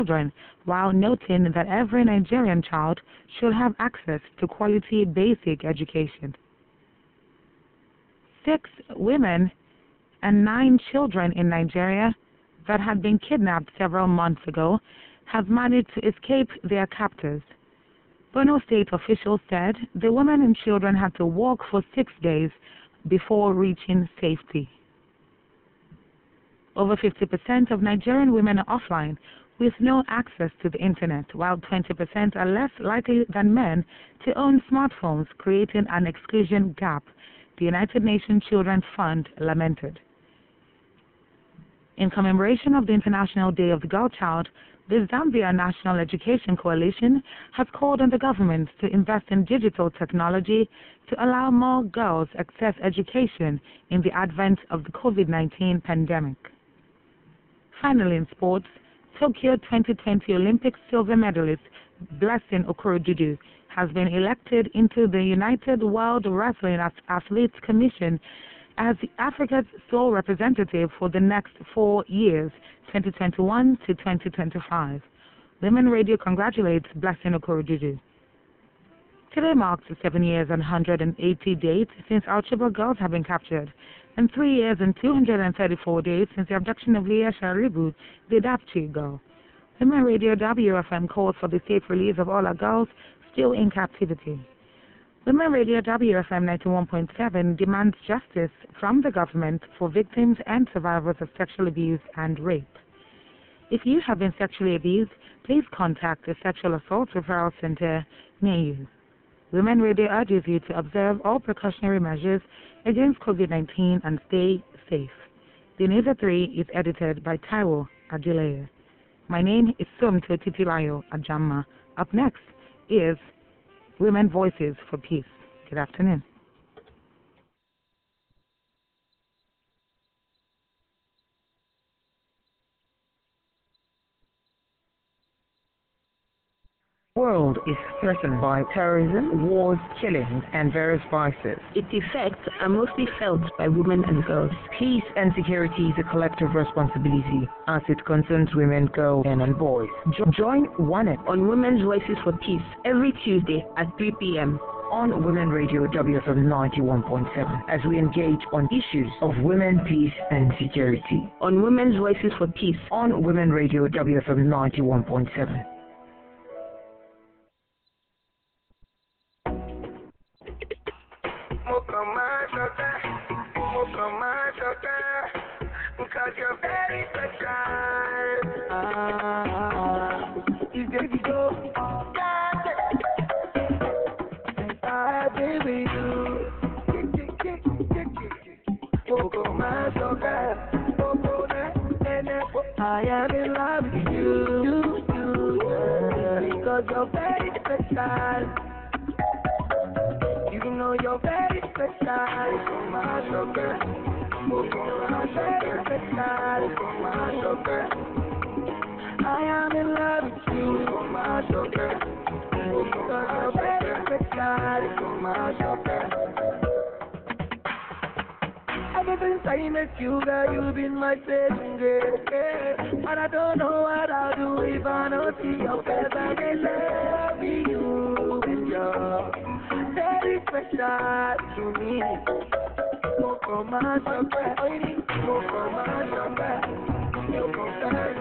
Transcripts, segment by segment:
children, while noting that every Nigerian child should have access to quality basic education. 6 women and 9 children in Nigeria that had been kidnapped several months ago have managed to escape their captors. Borno State officials said the women and children had to walk for 6 days before reaching safety. Over 50% of Nigerian women are offline with no access to the internet, while 20% are less likely than men to own smartphones, creating an exclusion gap, the United Nations Children's Fund lamented. In commemoration of the International Day of the Girl Child, the Zambia National Education Coalition has called on the government to invest in digital technology to allow more girls access education in the advent of the COVID-19 pandemic. Finally, in sports, Tokyo 2020 Olympic silver medalist Blessing Okorodudu has been elected into the United World Wrestling Athletes Commission as Africa's sole representative for the next 4 years, 2021 to 2025. Women Radio congratulates Blessing Okorodudu. Today marks 7 years and 180 days since our Chibok girls have been captured, and 3 years and 234 days since the abduction of Leah Sharibu, the Dapchi girl. Women Radio WFM calls for the safe release of all our girls still in captivity. Women Radio WFM 91.7 demands justice from the government for victims and survivors of sexual abuse and rape. If you have been sexually abused, please contact the Sexual Assault Referral Center near you. Women Radio urges you to observe all precautionary measures against COVID-19 and stay safe. The News at 3 is edited by Taiwo Adileye. My name is Sumto Titilayo Ajama. Up next is Women Voices for Peace. Good afternoon. The world is threatened by terrorism, wars, killings, and various vices. Its effects are mostly felt by women and girls. Peace and security is a collective responsibility as it concerns women, girls, and boys. Join ONE on Women's Voices for Peace every Tuesday at 3 p.m. on Women Radio WFM 91.7 as we engage on issues of women, peace, and security. On Women's Voices for Peace on Women Radio WFM 91.7. Cause you're very special. You baby go. I've been with you. I am in love with you. Because you're very special. You know you're very special. My sugar. I am in love with you, my sugar. Because you're very special, my sugar. Ever since I met you, girl, you've been my saving grace. And I don't know what I'll do if I don't see your face. I'm in love with you, and you're very special to me. My sugar, my sugar. You go back,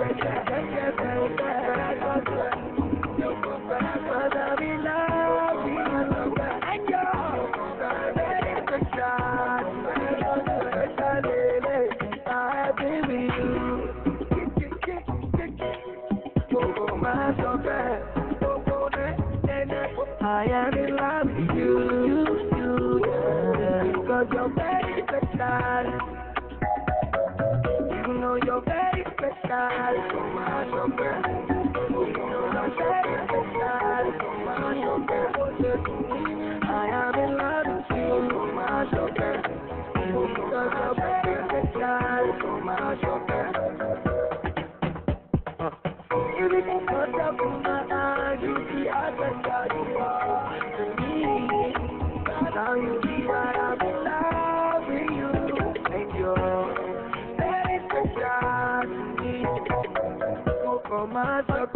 I'm in love with you, and you're very special. I've been with you. My sugar, I am in love with you, because you're very special. You know you're very special. My sugar, you know I'm very special. My sugar, I am in love with you. My sugar, because you're very special. My sugar, you really cut up in my eyes. You see how special you are to me. Now you see why I'm in love with you, and you're very special to me.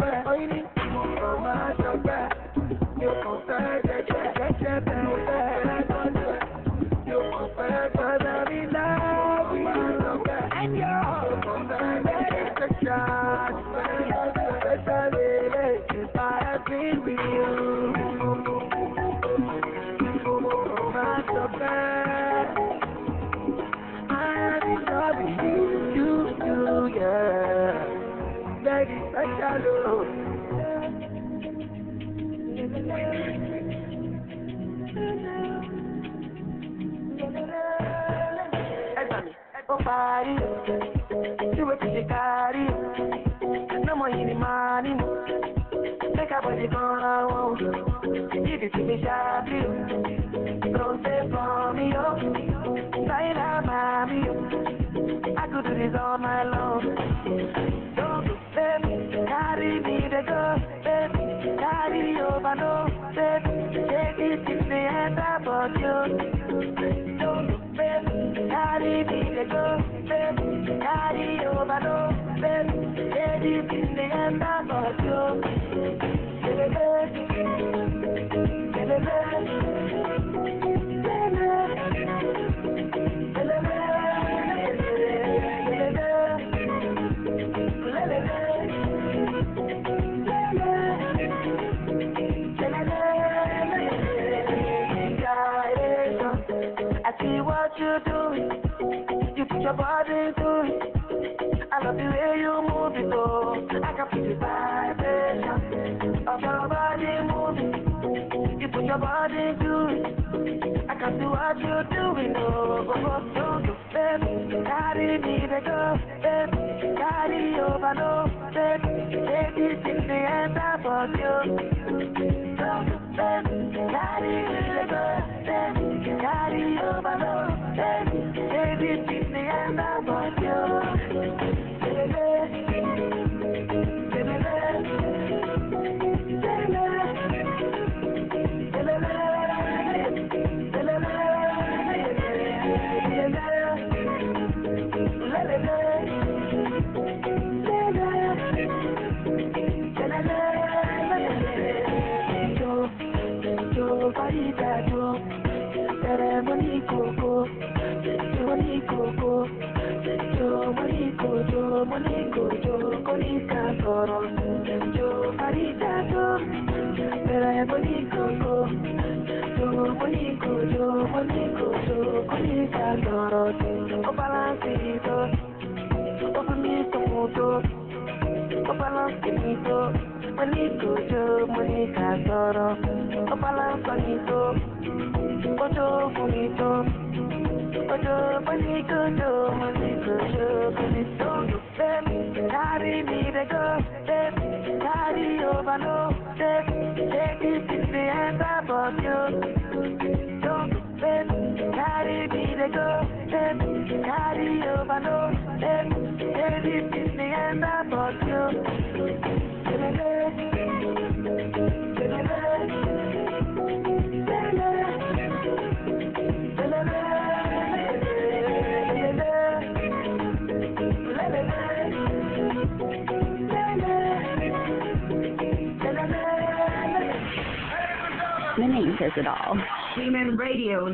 The name says it all. Human Radio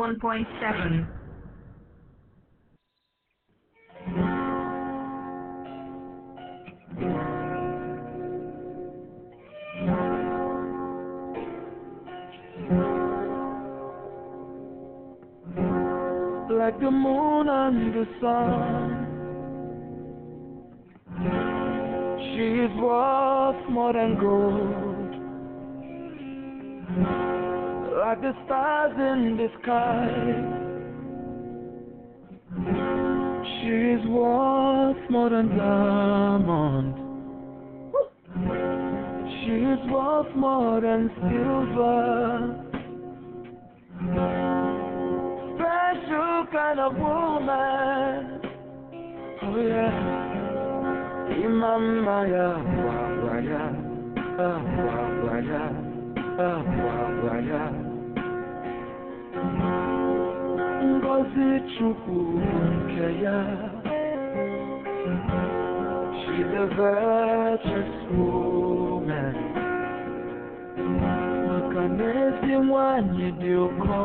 91.7. Like the moon and the sun, she is worth more than gold. Like the stars in the sky, she is worth more than diamonds. She is worth more than silver. Special kind of woman. Oh yeah. Imamaya, wawaya, wawaya, wawaya. Ngozi Chukwu nke ya. She She's a virtuous woman. Makanezi mwanye dioko.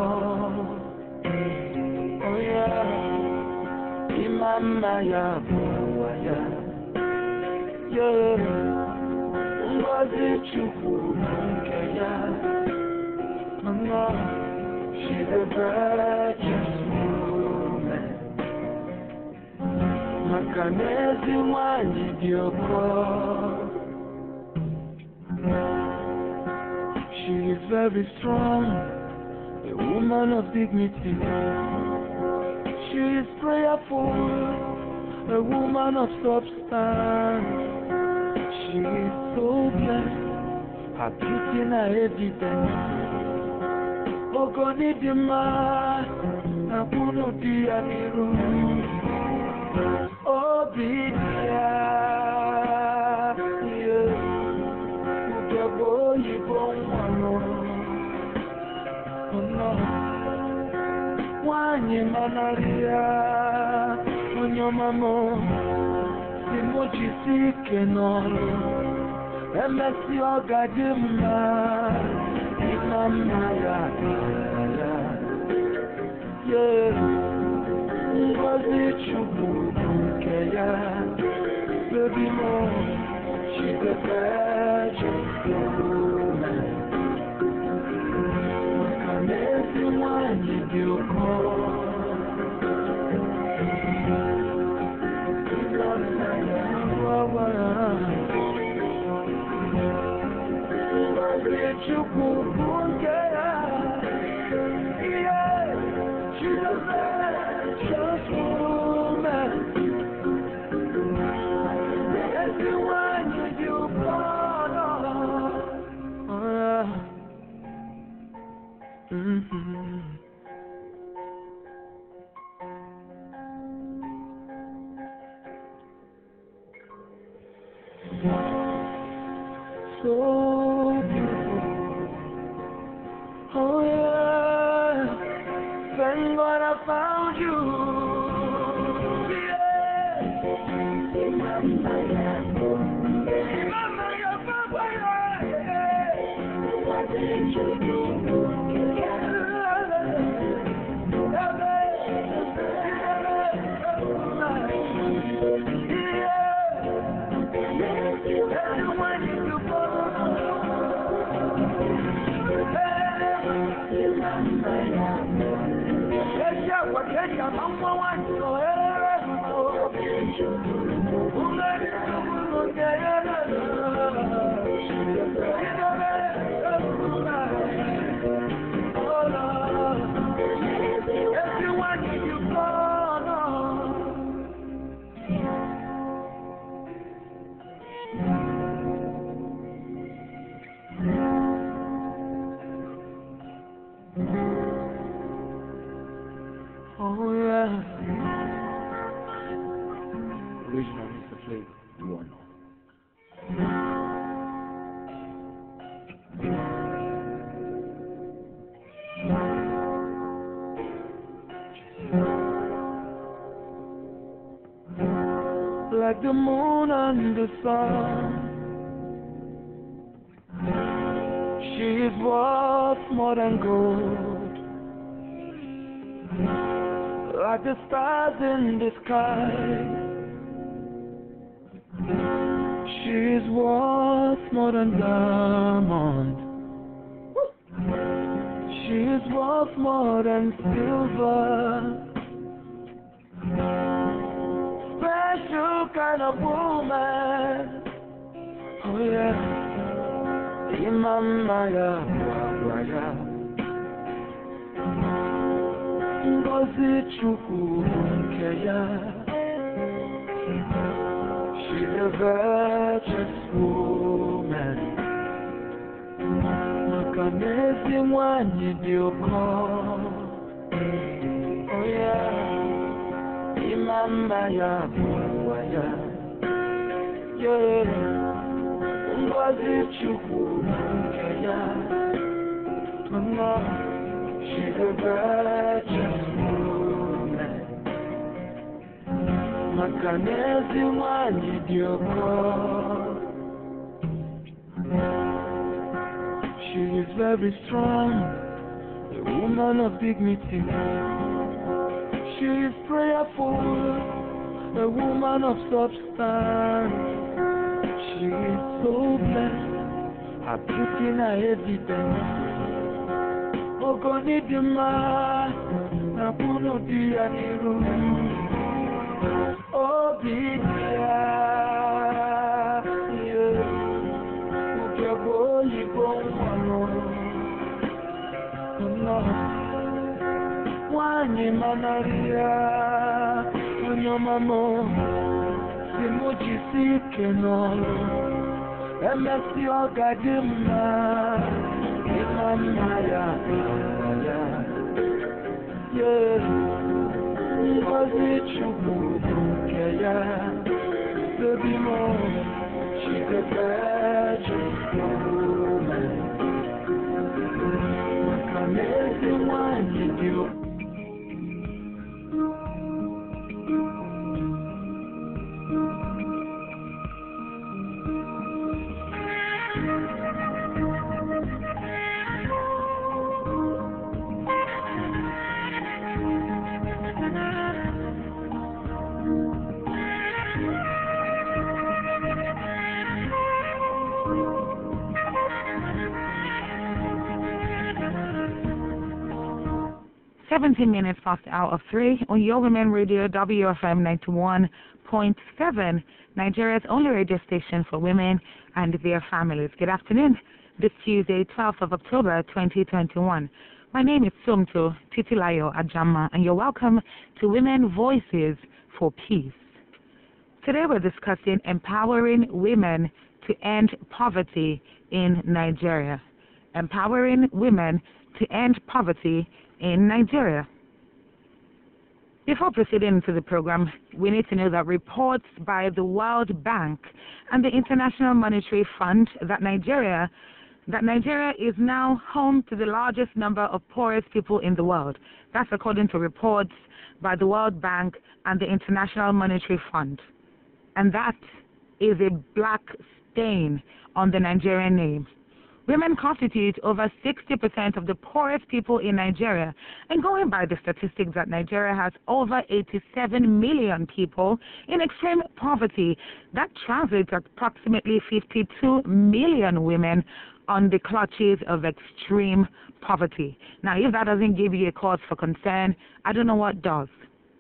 Oh yeah, imama ya bwaya. Yeah, ngozi chukwu nkaya. Mama, she's a virtuous woman. Makanezi mwanye dioko. She is very strong, a woman of dignity. She is prayerful, a woman of substance. She is so blessed, her beauty na evidence. Ogoni dima, nakuno dianiru. Obidia, Wanye manaria, onyo mamo, simoji sike noro, emesi ogadima, imama ya, yeah, ngozi chubu keya, baby mo, she's a virgin woman. Everyone you do call. She's a virtuous woman. Everyone you do call. So beautiful. Oh yeah, thank God I found you. Oh yeah. Original Mr. Flavor, you are not. Like the moon and the sun, she is worth more than gold. Like the stars in the sky, she is worth more than diamonds. She is worth more than silver. Special kind of woman. Oh yeah, Imama ya, ngozi chukwu nkeya. She's a virtuous woman. Makanezi mwanye dioko. Oh yeah, imama ya bwaya. Yeah, ngozi chukwu nkeya. Mama, she's a virtuous woman. Makanezi mwani dioko. She is very strong, a woman of dignity. She is prayerful, a woman of substance. She is so blessed, her beauty na evidence. Ogoni dima, na puno dia niru. Obidia, ukebo yibonwano. Wani manaria, unyomamo, simuji sikeno. Emesi ogadimna, imamaya, yeah. Ngozi chukwu nke ya, baby mo, she's a virgin woman. Makanezi mwani dio. 17 minutes past the hour of 3 on Your Women Radio, WFM 91.7, Nigeria's only radio station for women and their families. Good afternoon. This Tuesday, 12th of October, 2021. My name is Sumto Titilayo Ajama, and you're welcome to Women Voices for Peace. Today we're discussing empowering women to end poverty in Nigeria. Empowering women to end poverty in Nigeria. Before proceeding into the program, we need to know that reports by the World Bank and the International Monetary Fund that Nigeria is now home to the largest number of poorest people in the world. That's according to reports by the World Bank and the International Monetary Fund. And that is a black stain on the Nigerian name. Women constitute over 60% of the poorest people in Nigeria. And going by the statistics that Nigeria has over 87 million people in extreme poverty, that translates to approximately 52 million women on the clutches of extreme poverty. Now, if that doesn't give you a cause for concern, I don't know what does.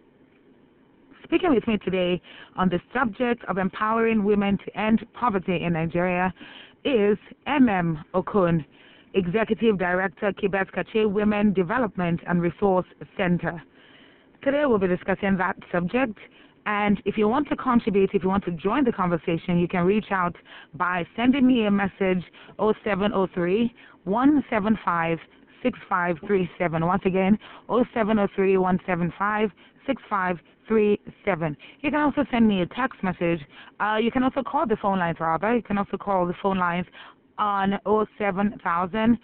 Speaking with me today on the subject of empowering women to end poverty in Nigeria is MM Okun, Executive Director, Kibes Kache Women Development and Resource Center. Today we'll be discussing that subject, and if you want to contribute, if you want to join the conversation, you can reach out by sending me a message 0703 175 6537. Once again, 0703 175 6537. You can also send me a text message. You can also call the phone lines, rather. You can also call the phone lines on 07000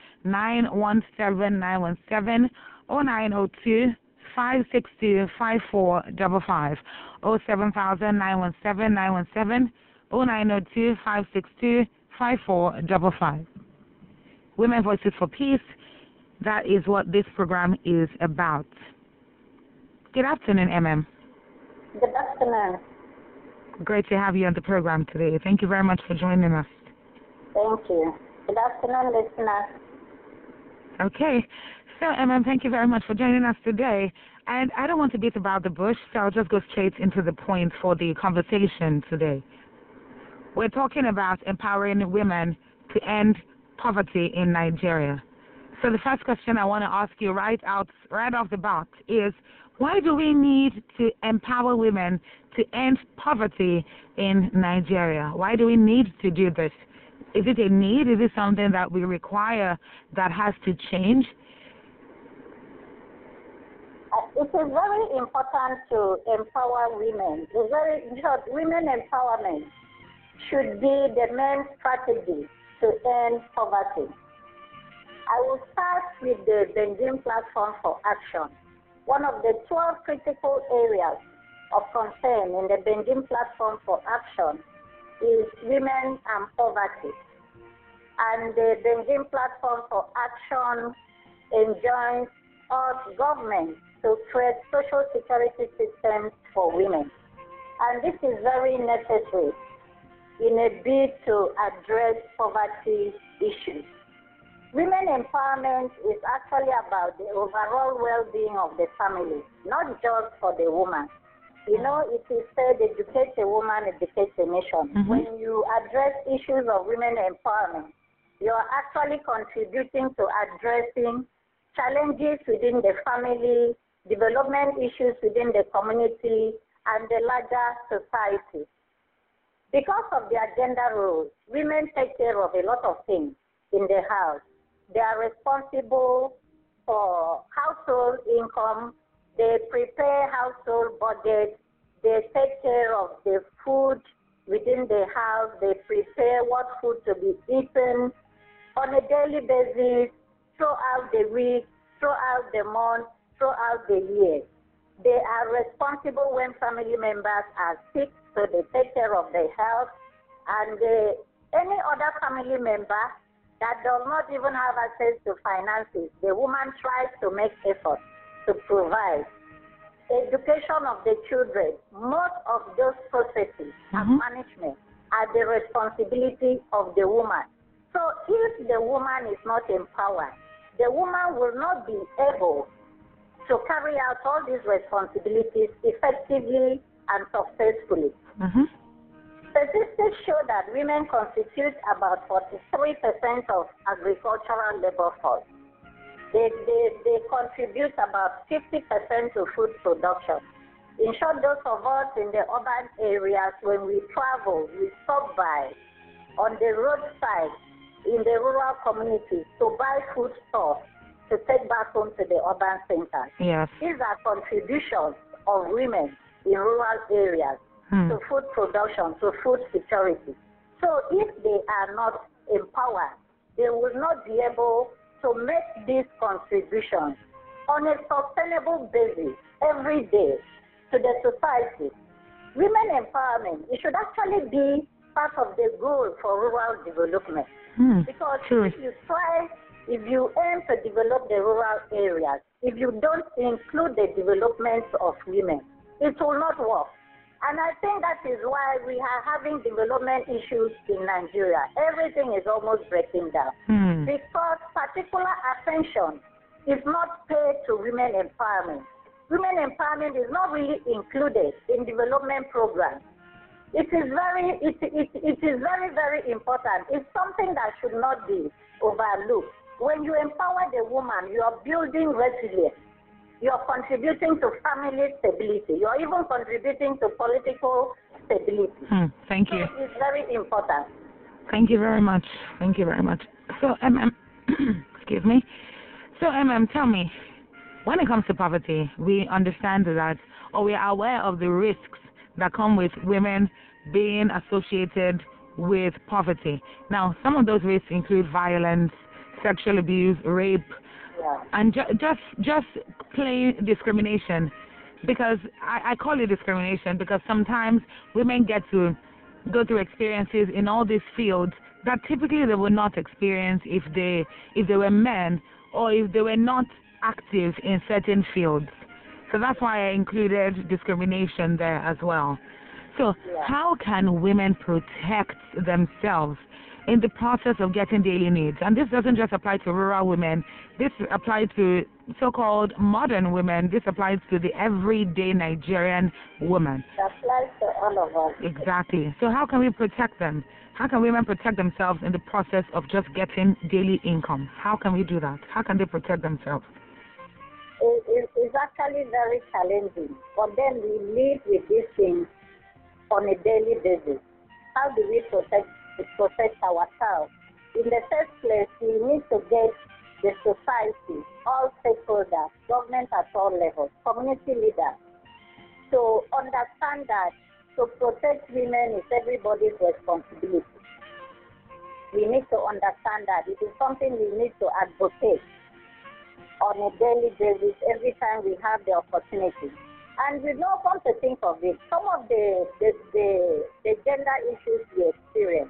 917 917 or 902 562 5455. 07000 917 917 or 902 562 5455. Women Voices for Peace. That is what this program is about. Good afternoon, MM. Good afternoon. Great to have you on the program today. Thank you very much for joining us. Thank you. Good afternoon, listeners. Okay. So, MM, thank you very much for joining us today. And I don't want to beat about the bush, so I'll just go straight into the point for the conversation today. We're talking about empowering women to end poverty in Nigeria. So the first question I want to ask you right off the bat is, why do we need to empower women to end poverty in Nigeria? Why do we need to do this? Is it a need? Is it something that we require that has to change? It is very important to empower women. Women empowerment should be the main strategy to end poverty. I will start with the Beijing Platform for Action. One of the 12 critical areas of concern in the Beijing Platform for Action is women and poverty. And the Beijing Platform for Action enjoins all governments to create social security systems for women. And this is very necessary in a bid to address poverty issues. Women empowerment is actually about the overall well-being of the family, not just for the woman. You know, it is said, educate a woman, educate a nation. When you address issues of women empowerment, you are actually contributing to addressing challenges within the family, development issues within the community, and the larger society. Because of their gender roles, women take care of a lot of things in the house. They are responsible for household income. They prepare household budgets. They take care of the food within the house. They prepare what food to be eaten on a daily basis, throughout the week, throughout the month, throughout the year. They are responsible when family members are sick, so they take care of their health. And any other family member that does not even have access to finances, the woman tries to make effort to provide. Education of the children, most of those processes and management are the responsibility of the woman. So if the woman is not empowered, the woman will not be able to carry out all these responsibilities effectively and successfully. Statistics show that women constitute about 43% of agricultural labor force. They contribute about 50% to food production. In short, those of us in the urban areas, when we travel, we stop by on the roadside in the rural communities to buy food stuff to take back home to the urban centers. Yes. These are contributions of women in rural areas to food production, to food security. So if they are not empowered, they will not be able to make these contributions on a sustainable basis every day to the society. Women empowerment, it should actually be part of the goal for rural development. Because if you aim to develop the rural areas, if you don't include the development of women, it will not work. And I think that is why we are having development issues in Nigeria. Everything is almost breaking down because particular attention is not paid to women empowerment. Women empowerment is not really included in development programs. It is very, very important. It's something that should not be overlooked. When you empower the woman, you are building resilience. You are contributing to family stability. You are even contributing to political stability. Thank you. So it's very important. Thank you very much. Thank you very much. So, excuse me. So, tell me, when it comes to poverty, we understand that, or we are aware of the risks that come with women being associated with poverty. Now, some of those risks include violence, sexual abuse, rape, and just plain discrimination. Because I call it discrimination because sometimes women get to go through experiences in all these fields that typically they would not experience if they were men or if they were not active in certain fields. So that's why I included discrimination there as well. So how can women protect themselves in the process of getting daily needs? And this doesn't just apply to rural women. This applies to so-called modern women. This applies to the everyday Nigerian woman. It applies to all of us. Exactly. So how can we protect them? How can women protect themselves in the process of just getting daily income? How can we do that? How can they protect themselves? It's actually very challenging. But then we live with these things on a daily basis. How do we protect ourselves? In the first place, we need to get the society, all stakeholders, government at all levels, community leaders, to understand that to protect women is everybody's responsibility. We need to understand that it is something we need to advocate on a daily basis every time we have the opportunity. And you know, come to think of it, some of the gender issues we experience,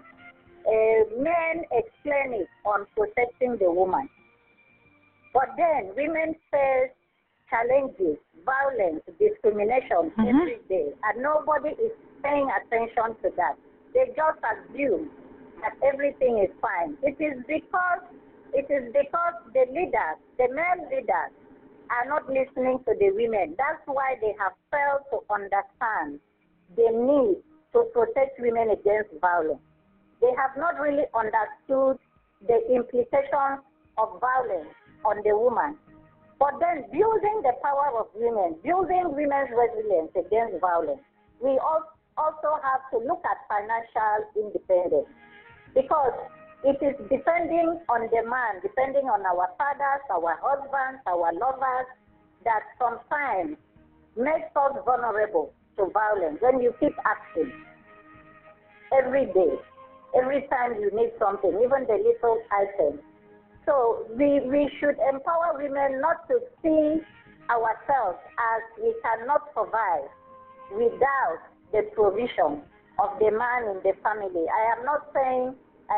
men explain it on protecting the woman. But then women face challenges, violence, discrimination every day, and nobody is paying attention to that. They just assume that everything is fine. It is because the leaders, the male leaders, are not listening to the women. That's why they have failed to understand the need to protect women against violence. They have not really understood the implications of violence on the woman. But then building the power of women, building women's resilience against violence, we also have to look at financial independence, because it is depending on the man, depending on our fathers, our husbands, our lovers, that sometimes makes us vulnerable to violence. When you keep asking every day, every time you need something, even the little items. So we should empower women not to see ourselves as we cannot survive without the provision of the man in the family. I am not saying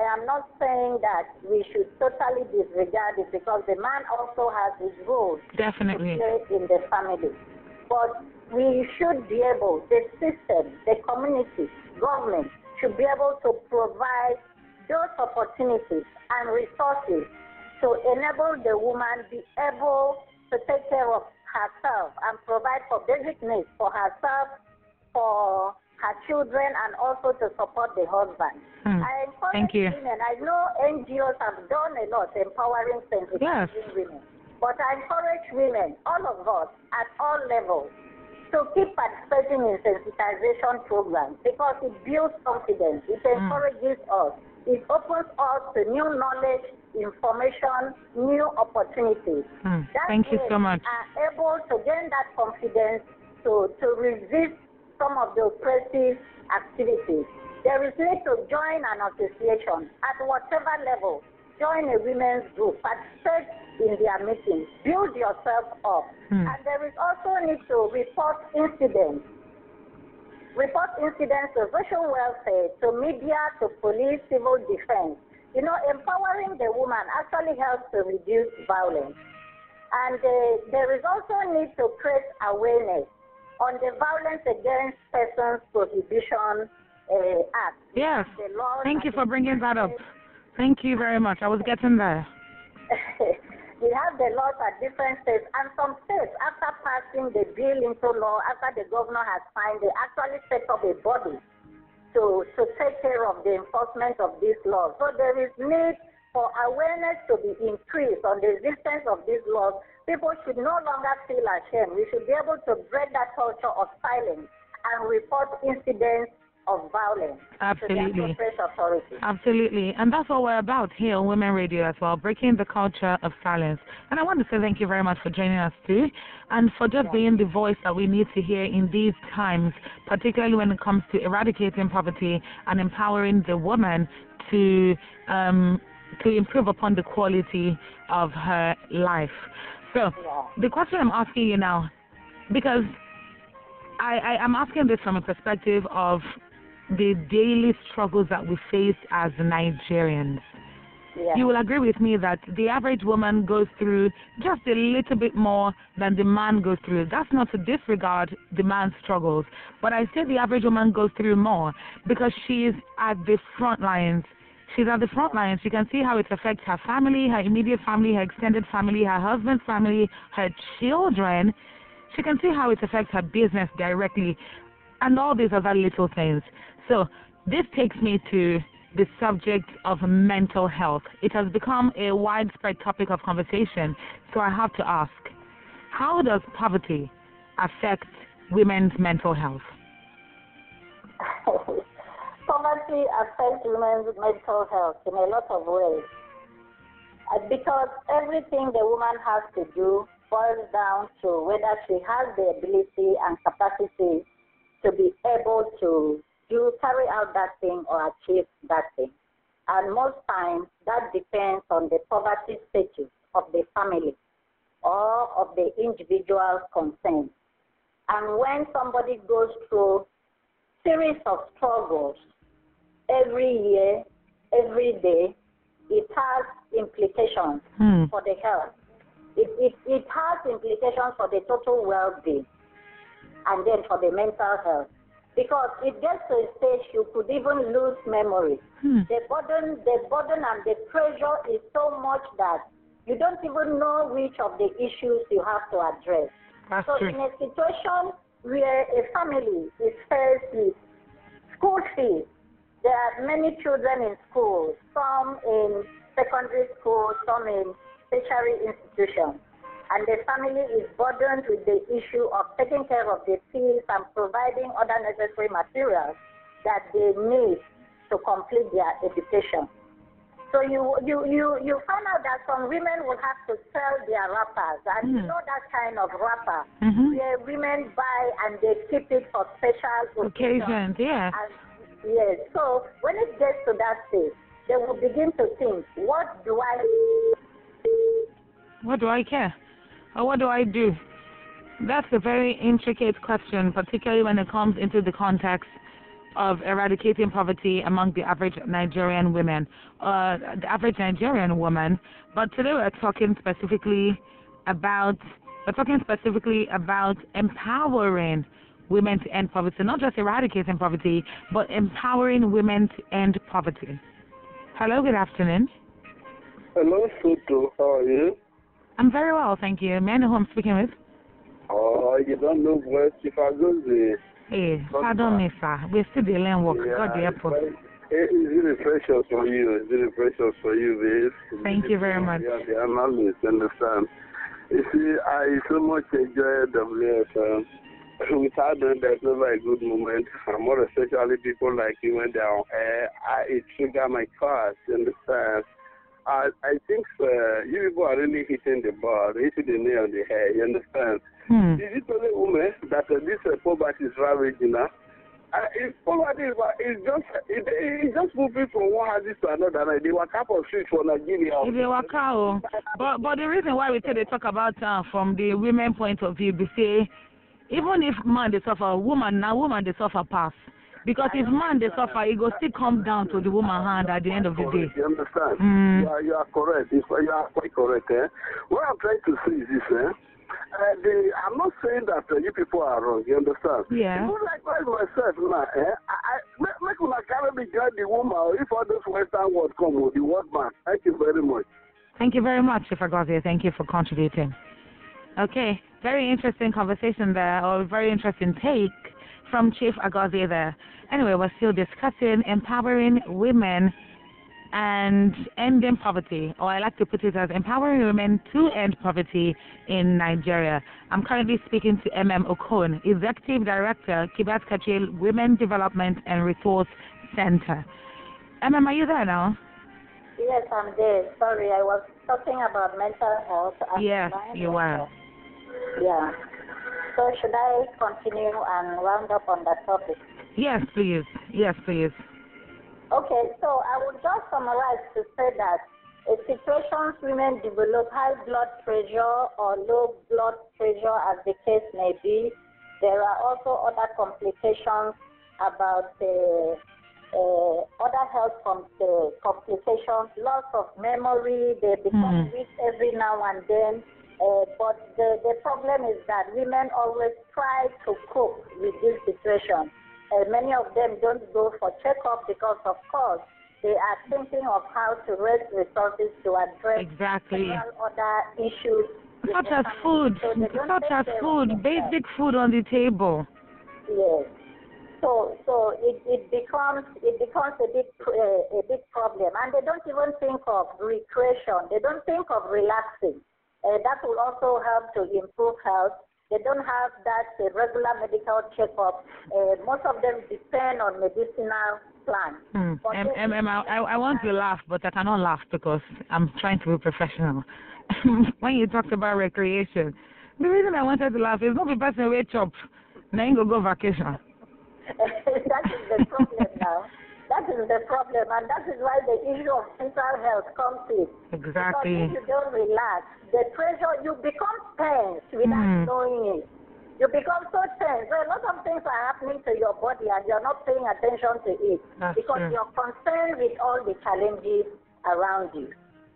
that we should totally disregard it, because the man also has his role Definitely to play in the family. But we should be able, the system, the community, government should be able to provide those opportunities and resources to enable the woman be able to take care of herself and provide for basic needs for herself, for her children, and also to support the husband. I encourage women. I know NGOs have done a lot empowering sensitizing women, but I encourage women, all of us, at all levels, to keep participating in sensitization programs, because it builds confidence, it encourages us, it opens us to new knowledge, information, new opportunities. Thank you so much. Are able to gain that confidence to resist some of the oppressive activities. There is need to join an association at whatever level. Join a women's group, participate in their meetings, build yourself up. And there is also need to report incidents. Report incidents to social welfare, to media, to police, civil defense. You know, empowering the woman actually helps to reduce violence. And there is also need to create awareness on the Violence Against Persons Prohibition Act. Yes. Thank you for bringing that up. Thank you very much. I was getting there. We have the laws at different states, and some states, after passing the bill into law, after the governor has signed, they actually set up a body to take care of the enforcement of these laws. So there is need for awareness to be increased on the existence of these laws. People should no longer feel ashamed. We should be able to break that culture of silence and report incidents of violence. Absolutely. To the authorities. Absolutely. And that's what we're about here on Women Radio as well, breaking the culture of silence. And I want to say thank you very much for joining us too, and for just being the voice that we need to hear in these times, particularly when it comes to eradicating poverty and empowering the woman to improve upon the quality of her life. So the question I'm asking you now, because I'm asking this from a perspective of the daily struggles that we face as Nigerians. You will agree with me that the average woman goes through just a little bit more than the man goes through. That's not to disregard the man's struggles, but I say the average woman goes through more because she is at the front lines. She's at the front lines. She can see how it affects her family, her immediate family, her extended family, her husband's family, her children. She can see how it affects her business directly, and all these other little things. So this takes me to the subject of mental health. It has become a widespread topic of conversation. So I have to ask, how does poverty affect women's mental health? Poverty affects women's mental health in a lot of ways. Because everything the woman has to do boils down to whether she has the ability and capacity to be able to carry out that thing or achieve that thing. And most times that depends on the poverty status of the family or of the individual concerned. And when somebody goes through series of struggles every year, every day, it has implications for the health. It has implications for the total well-being and then for the mental health. Because it gets to a stage you could even lose memory. The burden and the pressure is so much that you don't even know which of the issues you have to address. That's so true. in a situation where a family is faced with school fees, there are many children in school, some in secondary school, some in tertiary institutions. And the family is burdened with the issue of taking care of the fees and providing other necessary materials that they need to complete their education. So you find out that some women will have to sell their wrappers, and you know that kind of wrapper where women buy and they keep it for special occasions. Yeah. And, yes. So when it gets to that stage, they will begin to think, what do I care? Or what do I do? That's a very intricate question, particularly when it comes into the context of eradicating poverty among the average Nigerian women, the average Nigerian woman. But today we're talking specifically about empowering women to end poverty, not just eradicating poverty, but empowering women to end poverty. Hello, good afternoon. Hello, Soto. How are you? I'm very well, thank you. May I know who I'm speaking with? Oh, you don't know where Chief Agozie. Hey, pardon me, sir. We're still dealing work. Yeah, Got the airport. It's really precious for you. It's really precious for you, babe. Thank you very much. Yeah, the analyst, understand. You see, I so much enjoy WFM. Without them, there's never a good moment. And more especially people like you when they're on air. It triggers my cars, you understand? I think you people are really hitting the bar, hitting the nail on the head, you understand? Is it only women that this poverty is ravaging now? Poverty is just moving from one house to another. They were cap of street for Nigeria. They were cow. But the reason why we say they talk about from the women point of view, they say even if man they suffer, woman they suffer pass. Because if man they suffer, it will still come down to the woman hand at the end of the day. You understand? You are correct. You are quite correct. What I'm trying to say is this. I'm not saying that you people are wrong. You understand? Yeah. Likewise myself now. I make una carry me join the woman. If all those Western words come with the word man. Thank you very much. Thank you very much, Chief Agozie. Thank you for contributing. Okay, very interesting conversation there, or very interesting take from Chief Agozie there. Anyway, we're still discussing empowering women and ending poverty, or I like to put it as empowering women to end poverty in Nigeria. I'm currently speaking to Okon, Executive Director, Kibas Kachil Women Development and Resource Center. Are you there now? Yes, I'm there. Sorry, I was talking about mental health. Yes, you were. Yeah. So should I continue and round up on that topic? Yes, please. Yes, please. Okay, so I would just summarize to say that in situations women develop high blood pressure or low blood pressure, as the case may be, there are also other complications about other health complications, loss of memory, they become weak every now and then. But the problem is that women always try to cope with this situation. Many of them don't go for checkup because, of course, they are thinking of how to raise resources to address other issues. Such as food, basic food on the table. Yes. So it becomes a big problem, and they don't even think of recreation. They don't think of relaxing. That will also help to improve health. They don't have that regular medical checkup. Most of them depend on medicinal plans. I want to laugh, but I cannot laugh because I'm trying to be professional. When you talked about recreation, the reason I wanted to laugh is not the person who chop. Now you go vacation. That is the problem now. That is the problem, and that is why the issue of mental health comes in. Exactly. Because if you don't relax, the pressure, you become tense without knowing it. You become so tense. So a lot of things are happening to your body and you're not paying attention to it because you're concerned with all the challenges around you.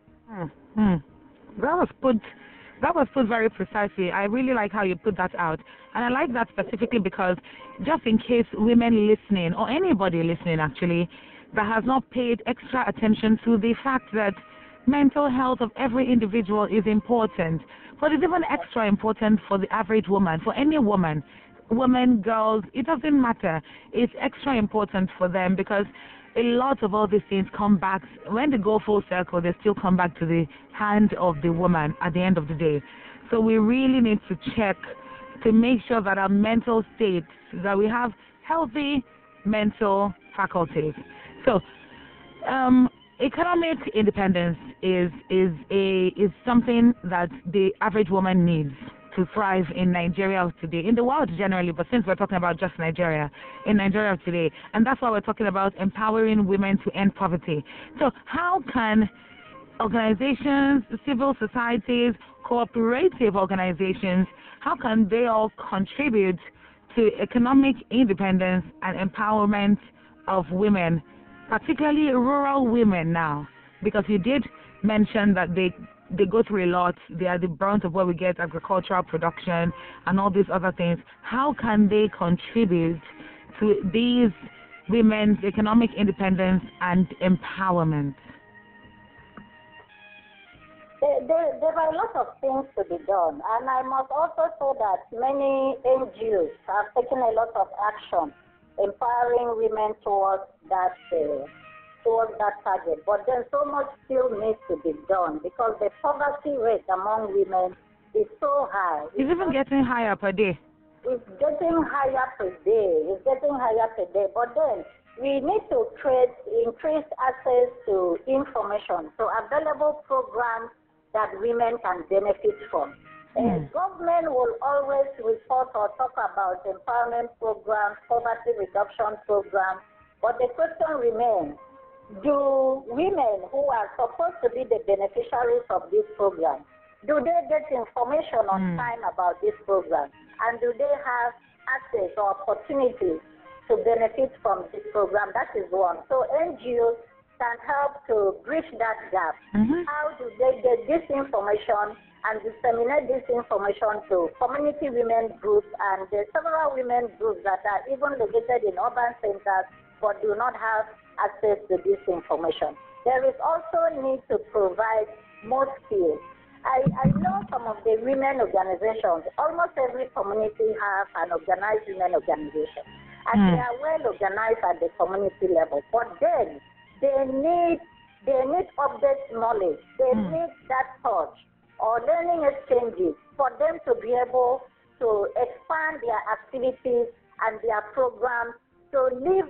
That was put very precisely. I really like how you put that out. And I like that specifically because just in case women listening, or anybody listening actually, that has not paid extra attention to the fact that mental health of every individual is important. But it's even extra important for the average woman, for any woman, women, girls, it doesn't matter. It's extra important for them because a lot of all these things come back, when they go full circle, they still come back to the hand of the woman at the end of the day. So we really need to check to make sure that our mental state, that we have healthy mental faculties. So, economic independence is something that the average woman needs to thrive in Nigeria today, in the world generally, but since we're talking about just Nigeria, in Nigeria today, and that's why we're talking about empowering women to end poverty. So how can organizations, civil societies, cooperative organizations, how can they all contribute to economic independence and empowerment of women, particularly rural women now? Because you did mention that they go through a lot. They are the brunt of where we get agricultural production and all these other things. How can they contribute to these women's economic independence and empowerment? There are a lot of things to be done, and I must also say that many NGOs have taken a lot of action empowering women towards that target. But then so much still needs to be done because the poverty rate among women is so high. It's even getting higher per day. It's getting higher per day. But then we need to create increased access to information, so available programs that women can benefit from. Government will always report or talk about empowerment programs, poverty reduction programs, but the question remains, do women who are supposed to be the beneficiaries of this program, do they get information on time about this program? And do they have access or opportunities to benefit from this program? That is one. So NGOs can help to bridge that gap. How do they get this information and disseminate this information to community women groups and the several women groups that are even located in urban centers but do not have access to this information? There is also need to provide more skills. I know some of the women organizations, almost every community has an organized women organization, and they are well organized at the community level, but then they need update knowledge. They need that touch or learning exchanges for them to be able to expand their activities and their programs to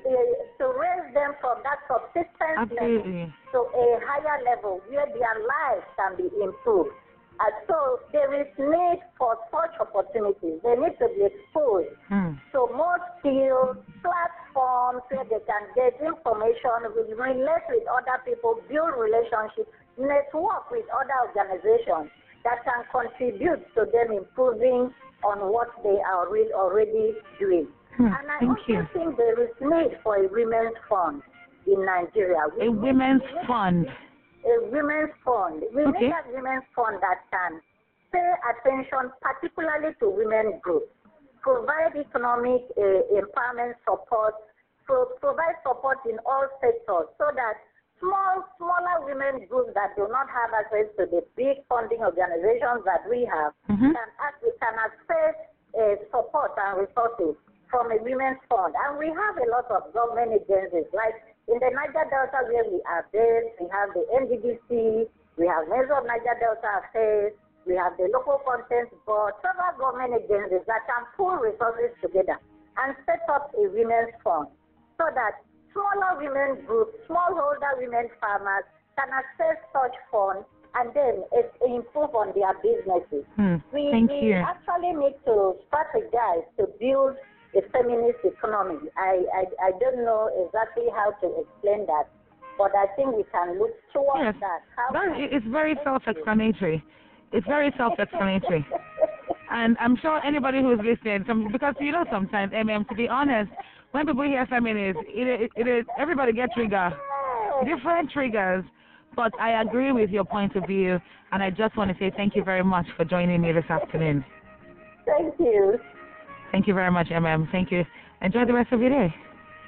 raise them from that subsistence level to a higher level where their lives can be improved. And so there is need for such opportunities. They need to be exposed to more skills, platforms where they can get information, relate with other people, build relationships, network with other organizations that can contribute to them improving on what they are already doing. And I also think there is need for a women's fund in Nigeria. A women's fund. A women's fund. We need a women's fund that can pay attention particularly to women groups, provide economic empowerment support, provide support in all sectors so that smaller women groups that do not have access to the big funding organizations that we have can access support and resources from a women's fund. And we have a lot of government agencies, like in the Niger Delta where we are based, we have the NDDC, we have Mayor of Niger Delta Affairs, we have the local content board, several government agencies that can pool resources together and set up a women's fund so that smaller women groups, smallholder women farmers can access such funds and then improve on their businesses. We actually need to strategize to build a feminist economy. I don't know exactly how to explain that, but I think we can look towards that. It's very self-explanatory. It's very self-explanatory. And I'm sure anybody who's listening, because sometimes, to be honest, when people hear feminist, everybody gets triggered, different triggers. But I agree with your point of view, and I just want to say thank you very much for joining me this afternoon. Thank you. Thank you very much, Thank you. Enjoy the rest of your day.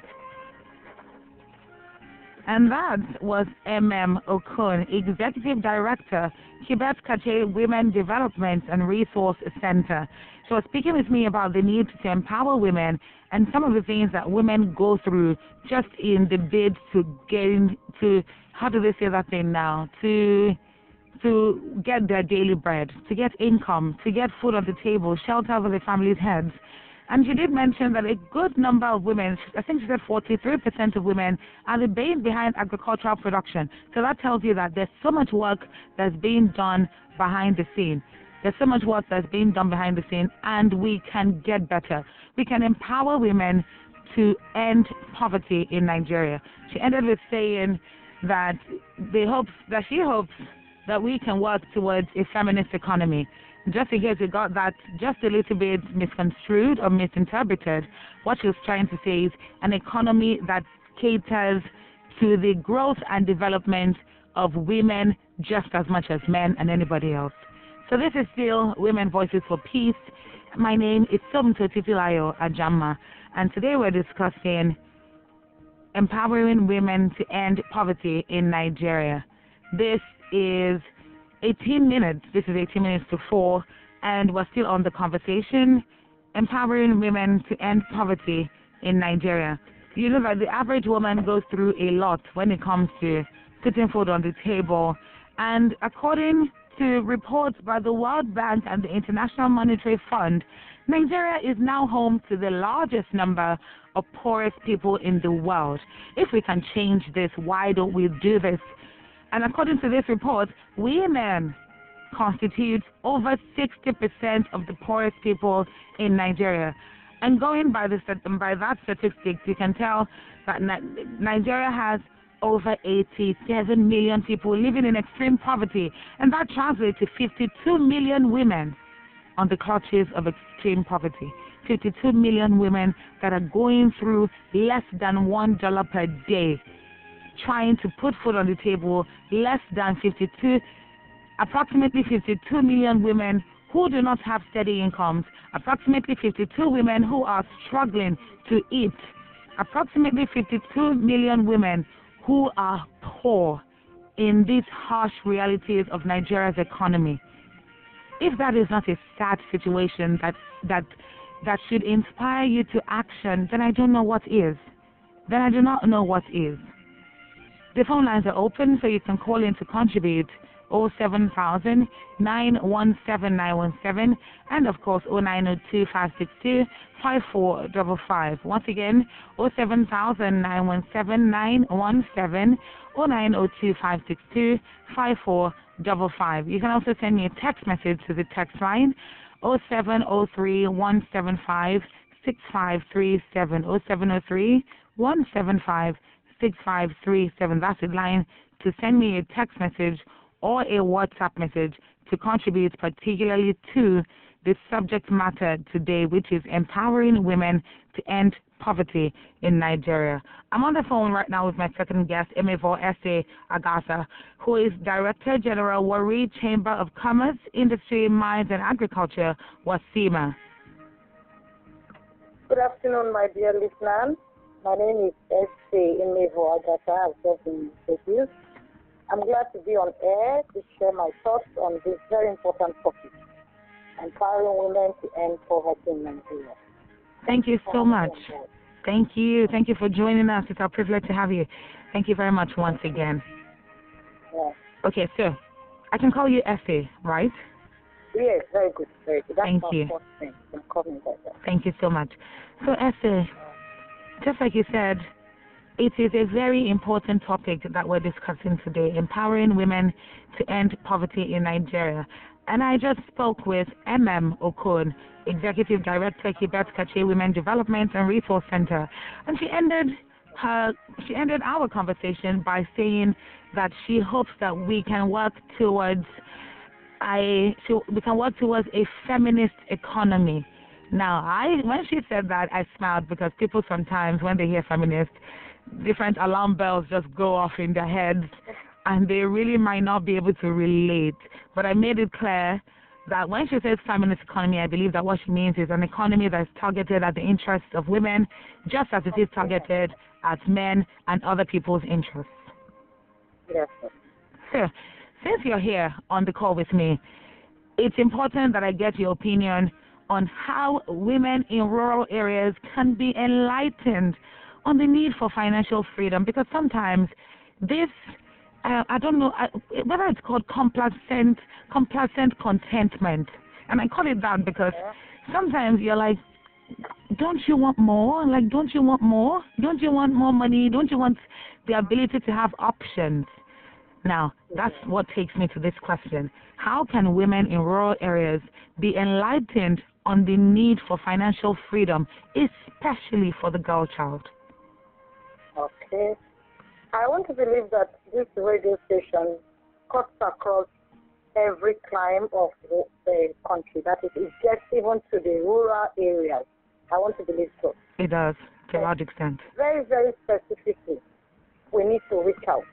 And that was Okun, Executive Director, Kibet Kache Women Development and Resource Center. She was speaking with me about the need to empower women and some of the things that women go through just in the bid to gain, how do they say that thing now, to get their daily bread, to get income, to get food on the table, shelter over their families' heads. And she did mention that a good number of women, I think she said 43% of women, are the brain behind agricultural production. So that tells you that there's so much work that's being done behind the scene. There's so much work that's being done behind the scene, and we can get better. We can empower women to end poverty in Nigeria. She ended with saying that she hopes that we can work towards a feminist economy. Just in case we got that just a little bit misconstrued or misinterpreted, what she was trying to say is an economy that caters to the growth and development of women just as much as men and anybody else. So this is still Women Voices for Peace. My name is Somto Titilayo Ajama, and today we're discussing empowering women to end poverty in Nigeria. This is 18 minutes. This is 18 minutes to 4, and we're still on the conversation, empowering women to end poverty in Nigeria. You know that the average woman goes through a lot when it comes to putting food on the table, and according to reports by the World Bank and the International Monetary Fund, Nigeria is now home to the largest number of poorest people in the world. If we can change this, why don't we do this? And according to this report, women constitute over 60% of the poorest people in Nigeria. And going by that statistic, you can tell that Nigeria has over 87 million people living in extreme poverty, and that translates to 52 million women on the clutches of extreme poverty. 52 million women that are going through less than $1 per day, trying to put food on the table, approximately 52 million women who do not have steady incomes, approximately 52 women who are struggling to eat, approximately 52 million women who are poor in these harsh realities of Nigeria's economy. If that is not a sad situation that should inspire you to action, then I don't know what is. Then I do not know what is. The phone lines are open, so you can call in to contribute. 07000 917 917, and of course 0902 562 5455. Once again, 07000 917 917, 0902 562 5455. You can also send me a text message to the text line 0703 175 6537, 0703 175 6537. That's the line to send me a text message or a WhatsApp message to contribute particularly to the subject matter today, which is empowering women to end poverty in Nigeria. I'm on the phone right now with my second guest, Emevo Ese Agasa, who is Director General, Warri Chamber of Commerce, Industry, Mines and Agriculture, WASIMA. Good afternoon, my dear listeners. My name is Ese Emevo Agasa. I've just been introduced. I'm glad to be on air to share my thoughts on this very important topic, empowering women to end poverty in Nigeria. Thank you so much. Thank you. Thank you for joining us. It's our privilege to have you. Thank you very much once again. Yeah. Okay, so I can call you Effie, right? Yes, very good, very good. That's Thank you. First thing. You can call me like that. Thank you so much. So Effie, just like you said, it is a very important topic that we're discussing today, empowering women to end poverty in Nigeria. And I just spoke with Okun, Executive Director, Kibet Kache Women Development and Resource Center. And she ended our conversation by saying that she hopes that we can work towards we can work towards a feminist economy. Now, when she said that, I smiled because people sometimes, when they hear feminist, different alarm bells just go off in their heads, and they really might not be able to relate. But I made it clear that when she says feminist economy, I believe that what she means is an economy that is targeted at the interests of women, just as it is targeted at men and other people's interests. Yes. So, since you're here on the call with me, it's important that I get your opinion on how women in rural areas can be enlightened on the need for financial freedom, because sometimes this, I don't know whether it's called complacent contentment, and I call it that because sometimes you're like, don't you want more? Like, don't you want more? Don't you want more money? Don't you want the ability to have options? Now, that's what takes me to this question. How can women in rural areas be enlightened on the need for financial freedom, especially for the girl child? Okay. I want to believe that this radio station cuts across every clime of the country, that it gets even to the rural areas. I want to believe so. It does, to a large extent. Very, very specifically, we need to reach out.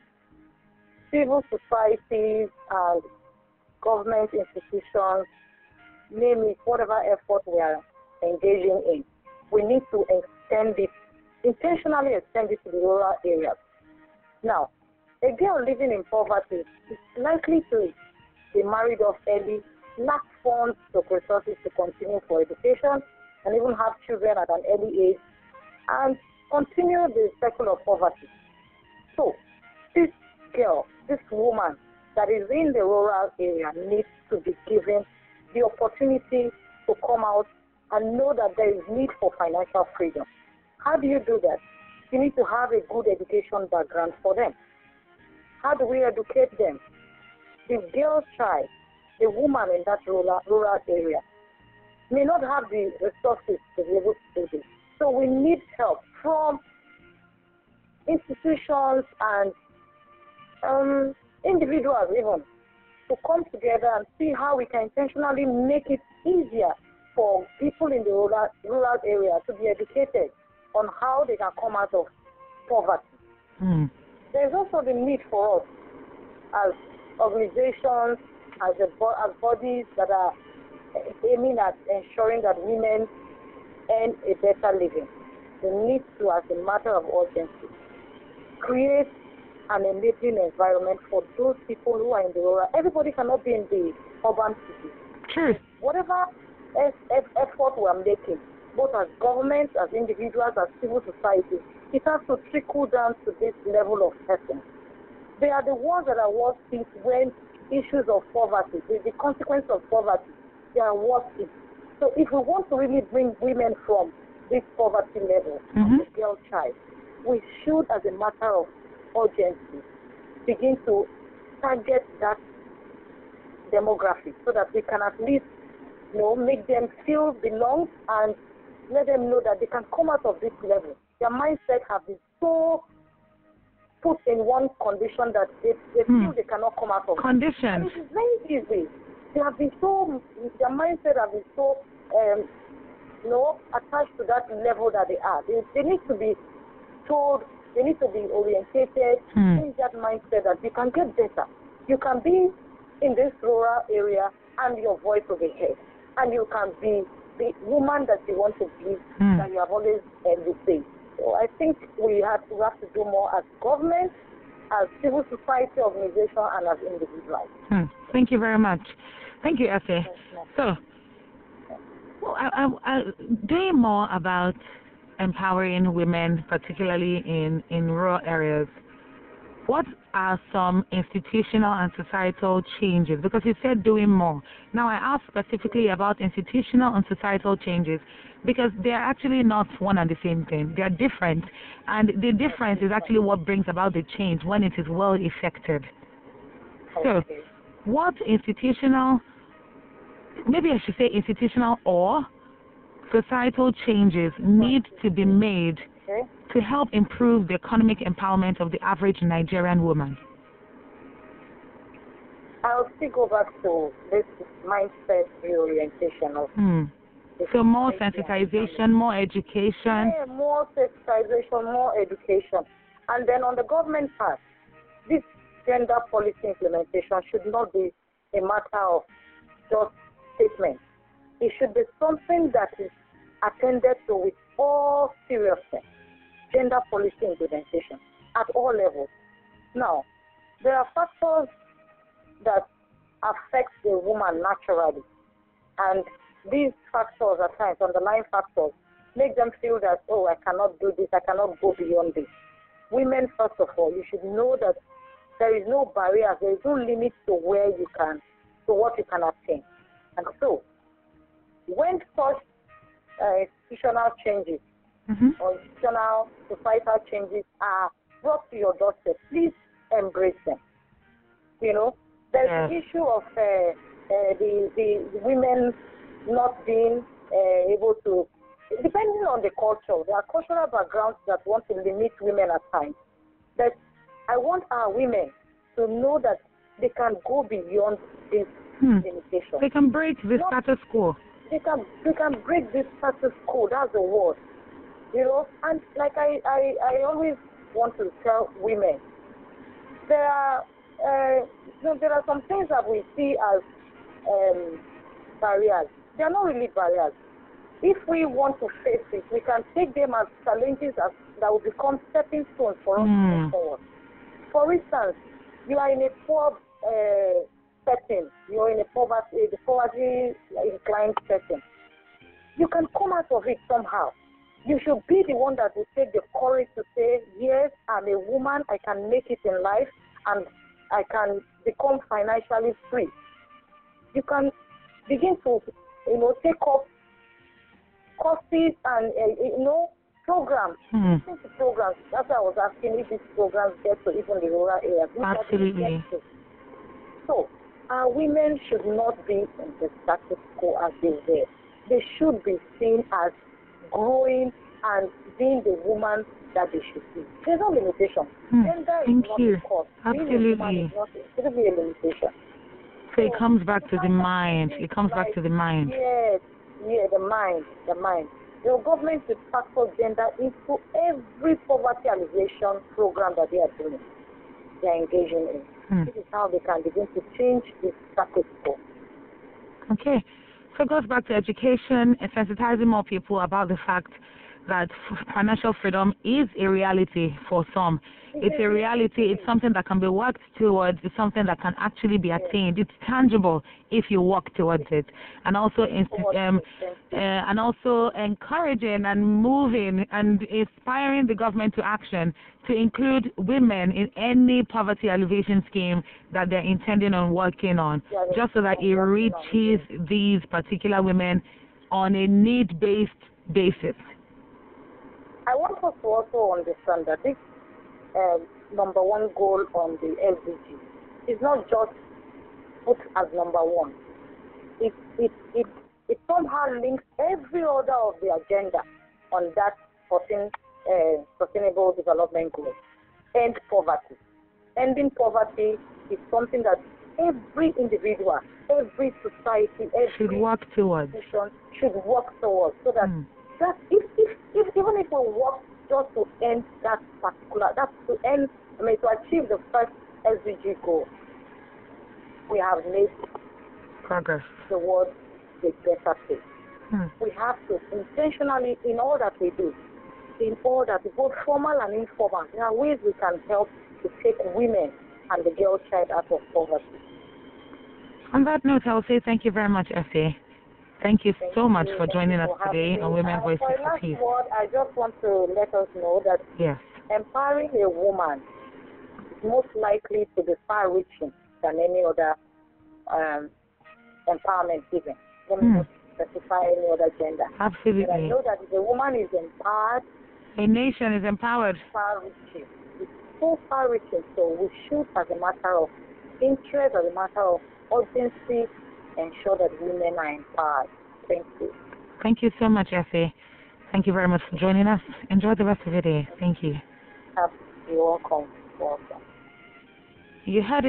Civil societies and government institutions, name it, whatever effort we are engaging in, we need to extend it, intentionally extend it to the rural areas. Now, a girl living in poverty is likely to be married off early, lack funds or resources to continue for education, and even have children at an early age, and continue the cycle of poverty. So, this girl, this woman that is in the rural area needs to be given the opportunity to come out and know that there is need for financial freedom. How do you do that? You need to have a good education background for them. How do we educate them? The girl child, the woman in that rural area, may not have the resources to be able to do this. So we need help from institutions and individuals even to come together and see how we can intentionally make it easier for people in the rural area to be educated on how they can come out of poverty. There's also the need for us as organizations, as bodies that are aiming at ensuring that women earn a better living. They need to, as a matter of urgency, create an enabling environment for those people who are in the rural. Everybody cannot be in the urban city. True. Whatever effort we are making, both as governments, as individuals, as civil society, it has to trickle down to this level of person. They are the ones that are worst hit when issues of poverty, the consequence of poverty, they are worst hit. So if we want to really bring women from this poverty level, the girl child, we should, as a matter of urgency, begin to target that demographic so that we can at least, make them feel belong and let them know that they can come out of this level. Their mindset have been so put in one condition that they feel they cannot come out of. Conditions. It is very easy. They have been so, their mindset have been so, attached to that level that they are. They need to be told, they need to be orientated, change that mindset that you can get better. You can be in this rural area and your voice will be heard. And you can be the woman that you want to be, that you have always been. So I think we have to do more as government, as civil society organization, and as individuals. Thank you very much. Thank you, Effie. So, doing more about empowering women, particularly in rural areas, what are some institutional and societal changes? Because you said doing more. Now, I asked specifically about institutional and societal changes because they're actually not one and the same thing. They're different. And the difference is actually what brings about the change when it is well effected. So, what institutional, maybe I should say institutional or societal changes need to be made to help improve the economic empowerment of the average Nigerian woman? I'll still go back to this mindset reorientation of so more sensitization, more education. Yeah, more sensitization, more education. And then on the government part, this gender policy implementation should not be a matter of just statements. It should be something that is attended to with all seriousness. Gender policy implementation at all levels. Now, there are factors that affect the woman naturally, and these factors at times, underlying factors, make them feel that, oh, I cannot do this, I cannot go beyond this. Women, first of all, you should know that there is no barrier, there is no limit to where you can, to what you can attain. And so, when such institutional changes or institutional societal changes are brought to your doorstep, please embrace them. You know, there's the issue of the women not being able to, depending on the culture, there are cultural backgrounds that want to limit women at times. But I want our women to know that they can go beyond this limitation. They can break the status quo. They can break this status quo. That's the word. You know, and like I always want to tell women, there are some things that we see as barriers. They are not really barriers. If we want to face it, we can take them as challenges that will become stepping stones for us to move forward. For instance, you are in a poor setting. You are in a poverty inclined setting. You can come out of it somehow. You should be the one that will take the courage to say, yes, I'm a woman, I can make it in life, and I can become financially free. You can begin to, take up courses and, programs. Programs. That's why I was asking if these programs get to even the rural areas. Absolutely. So, our women should not be in the status quo as they were. They should be seen as growing and being the woman that they should be. There's no limitation. Gender is not a cause. Absolutely. It shouldn't be a limitation. So it comes back to the mind. It comes back to the mind. Yes, the mind. The government should factor gender into every poverty alleviation program that they are doing. They are engaging in. This is how they can begin to change the status quo. Okay. So it goes back to education and sensitizing more people about the fact that financial freedom is a reality for some. It's a reality. It's something that can be worked towards. It's something that can actually be attained. It's tangible if you work towards it. And also, encouraging and moving and inspiring the government to action to include women in any poverty alleviation scheme that they're intending on working on, just so that it reaches these particular women on a need-based basis. I want us to also understand that this number one goal on the SDG is not just put as number one. It somehow links every other of the agenda on that 14 sustainable development goals. End poverty. Ending poverty is something that every individual, every society, every should work towards. Should work towards, so that that if even if we work just to end that particular, to achieve the first SDG goal, we have made progress. The world a better place. We have to intentionally, in all that we do, in all that, both formal and informal, there are ways we can help to take women and the girl child out of poverty. On that note, I will say thank you very much, Effie. Thank you so much for joining us today on Women Voices for Peace. Word, I just want to let us know that empowering a woman is most likely to be far-reaching than any other empowerment given. Let me not specify any other gender. Absolutely. But I know that if a woman is empowered, a nation is empowered. Far-reaching. It's so far-reaching. So we should, as a matter of interest, as a matter of urgency, ensure that women are empowered. Thank you. Thank you so much, Effie. Thank you very much for joining us. Enjoy the rest of your day. Thank you. You're welcome. You heard it.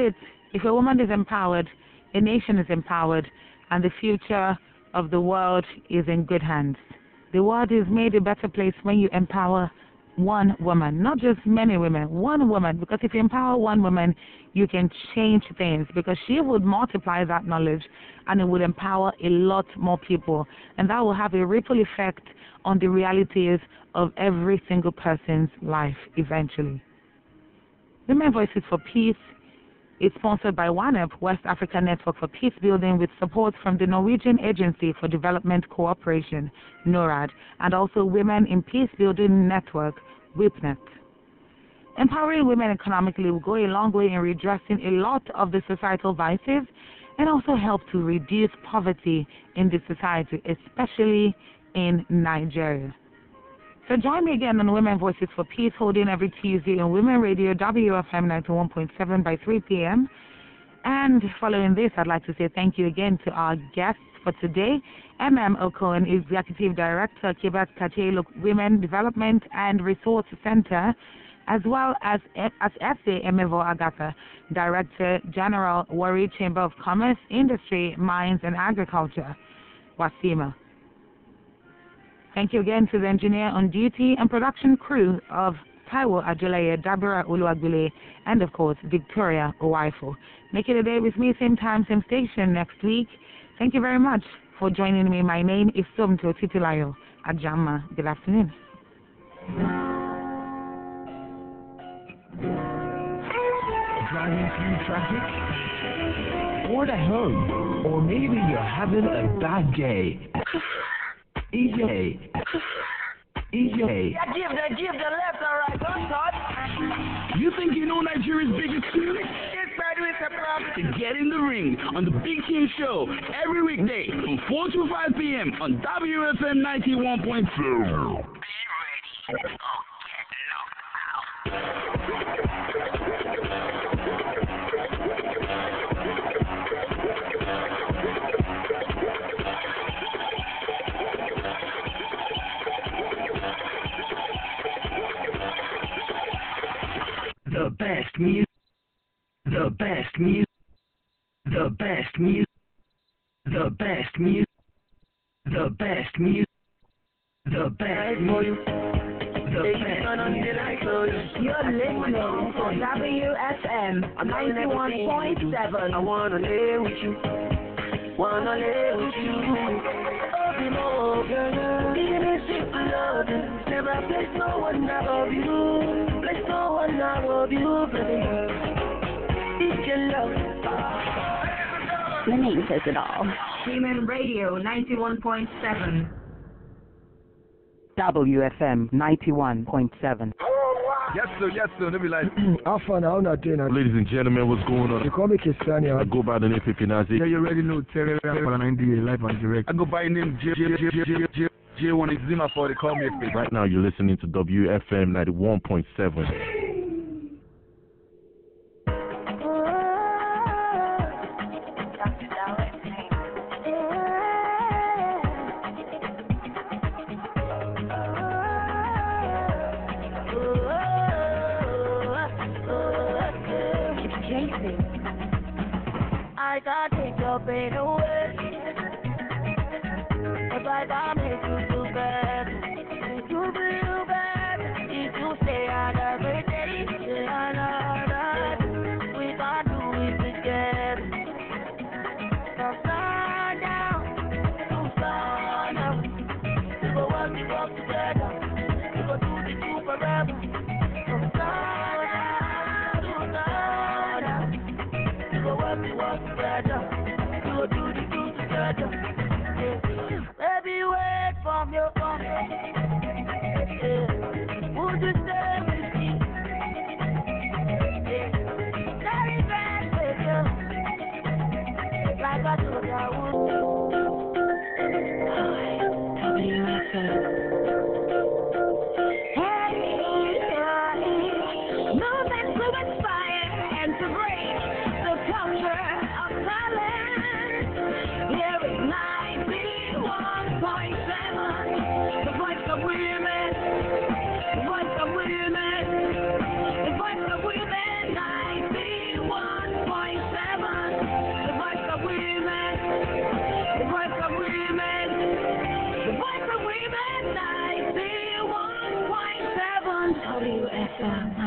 If a woman is empowered, a nation is empowered, and the future of the world is in good hands. The world is made a better place when you empower one woman, not just many women, one woman, because if you empower one woman, you can change things, because she would multiply that knowledge and it would empower a lot more people, and that will have a ripple effect on the realities of every single person's life eventually. Women Voices for Peace is sponsored by WANEP, West Africa Network for Peace Building, with support from the Norwegian Agency for Development Cooperation, NORAD, and also Women in Peace Building Network, WIPNET. Empowering women economically will go a long way in redressing a lot of the societal vices and also help to reduce poverty in the society, especially in Nigeria. So join me again on Women Voices for Peace, holding every Tuesday on Women Radio WFM 91.7 by 3 p.m. And following this, I'd like to say thank you again to our guests for today, M.M. Okoen, Executive Director, Kibat Katelo Women Development and Resource Center, as well as S.A. Emevo Agata, Director General, Warri Chamber of Commerce, Industry, Mines and Agriculture, WASIMA. Thank you again to the engineer on duty and production crew of Taiwo Ajoleye, Dabura Uluagbile, and of course, Victoria Owaifo. Make it a day with me, same time, same station next week. Thank you very much for joining me. My name is Somto Titilayo Ajama. Good afternoon. Driving through traffic? Or at home? Or maybe you're having a bad day. EJ. Give the left and right, don't touch. You think you know Nigeria's biggest tune? This battery is a problem. Get in the ring on the Big Team Show every weekday from 4 to 5 p.m. on WFM 91.2. Be ready. Get knocked out. The best music, the best music, the best music, the best music, the best music, the best music, the best. You're listening to WFM 91.7. I wanna lay with you, wanna lay with you. Give me simple love, never place no one above you. Place no one above you, baby. It's your love. The name says it all. Human Radio 91.7. WFM 91.7. Yes, sir. Let me like. How far now? Not doing it. Ladies and gentlemen, what's going on? You call me Kistania. I go by the name Pipinazi. Yeah, you already know Terry for 90 live and direct. I go by the name J1 Exima for they call me. Right now, you're listening to WFM 91.7. I can't take your pain away, but I can't make you feel bad. Make you feel bad if you stay out every day, stay out. We can't do it together. So stand down. We go work together. We go do the two forever. So stand down. We go work together. We go do the two together. Yeah. Baby, wait for me. Yeah. Would you stay with me? Yeah. Very bad with you, like I told you I would. WFM. Moving to inspire and to bring the culture of talent. Here is 91.7, the voice of women, the voice of women, the voice of women, 91.7.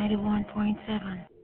91.7.